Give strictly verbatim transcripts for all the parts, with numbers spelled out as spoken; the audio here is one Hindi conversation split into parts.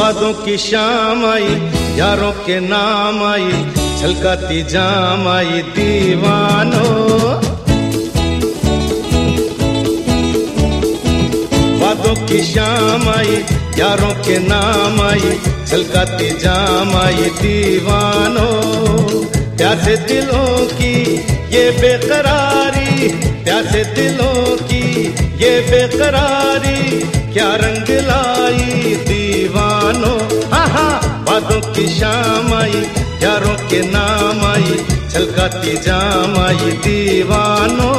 वादों की शाम आई, यारों के नाम आई, छलकाती जाम आई दीवानो। वादों की शाम आई, यारों के नाम आई, छलकाती जाम आई दीवानो। प्यासे दिलों की ये बेकरारी, प्यासे दिलों की ये बेकरारी, क्या रंग लाई दीवानो। आहा, वादों की शाम आई, यारों के नाम आई, छलकाती जाम आई दीवानो।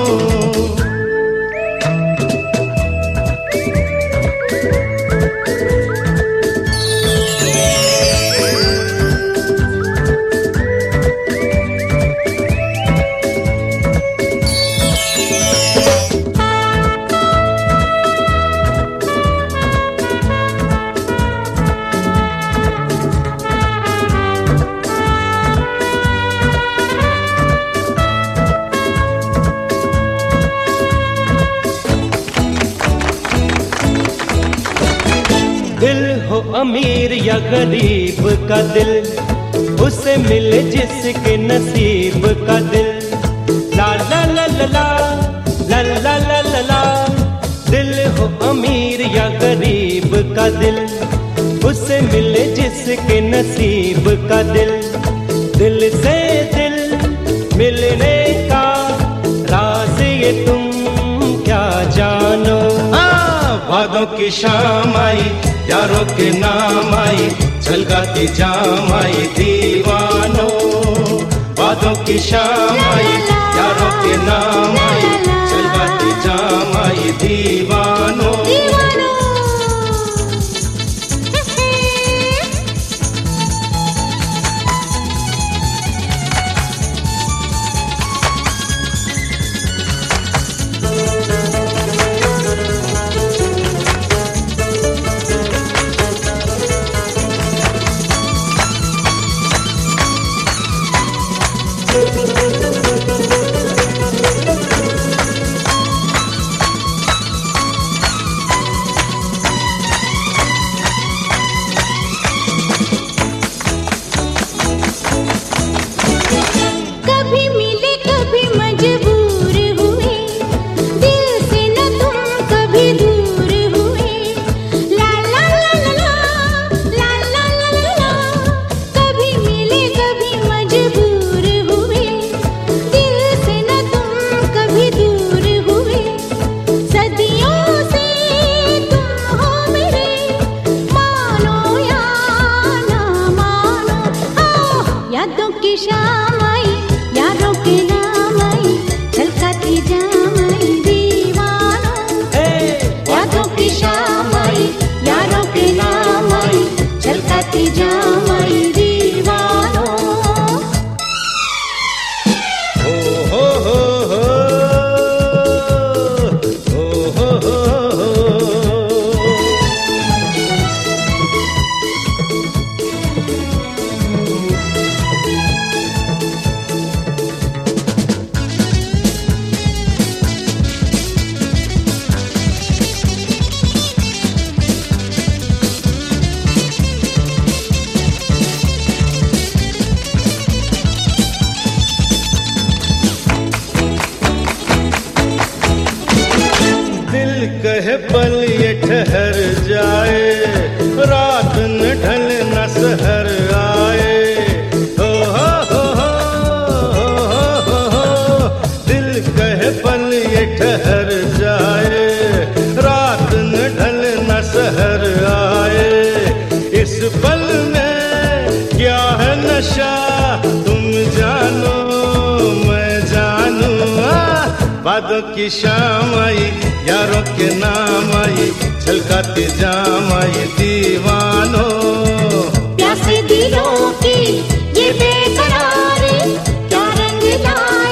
दिल हो अमीर या गरीब का दिल, उसे मिले जिसके नसीब का दिल। ला ला ला ला ला ला ला ला ला ला। दिल हो अमीर या गरीब का दिल, उसे मिले जिसके नसीब का दिल। दिल से दिल मिलने का राज ये तुम क्या जानो। वादों की शाम आई, यारों के नाम आई, छलकाती जाम आई दीवानो। वादों की शाम आई, यारों के नाम आई, छलकाती जाम आई दीवानो। शाम आई, यारों के नाम आई, छलकाती जाम आई दीवानो। यादों की शाम आई, यारों के नाम आई, छलकाती जाम आई दीवानो। हो हो हो हो हो हो हो हो। कहे पल ये ठहर जाए, रात न ढल न सहर आए। हो हो हो हो हो हो। दिल कहे पल ये ठहर जाए, रात न ढल न सहर आए। इस पल में क्या है नशा, तुम जानो मैं जानू। वादों की शाम आई, यारों के नाम आई, छलकाती जाम आई दीवानो। प्यासे दिलों की ये बेकरारी, क्या रंग लाई